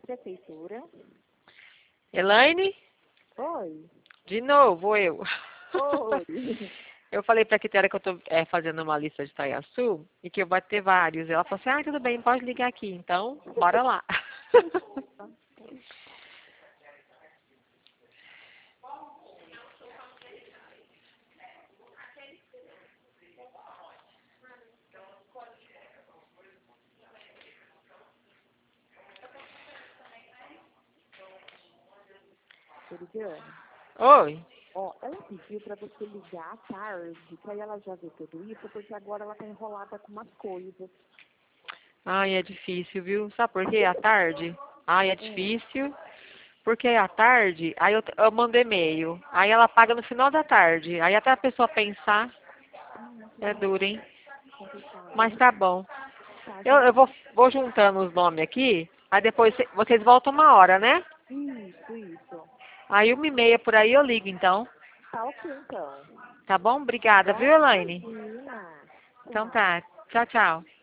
prefeitura. Elaine? Oi. De novo, eu. Oi. Eu falei pra Quitéria que eu tô fazendo uma lista de Itaiaçu e que eu vou ter vários. Ela falou assim, ah, tudo bem, pode ligar aqui. Então, bora lá. Eliane, Oi. ó, ela pediu para você ligar à tarde, que aí ela já vê tudo isso, porque agora ela tá enrolada com umas coisas. Ai, é difícil, viu? Sabe por quê? À tarde? Ai, é Hum. difícil. Porque à tarde, aí eu mando e-mail. Aí ela paga no final da tarde. Aí até a pessoa pensar, é duro, hein? Complicado, Mas né? tá bom. Tá, Eu joia. vou juntando os nomes aqui. Aí depois vocês voltam uma hora, né? Isso. Aí 1h30 por aí eu ligo, então. Tá ok, então. Tá bom? Tá Obrigada, viu, bom? Elaine? Imagina. Então Tchau. tá. Tchau, tchau.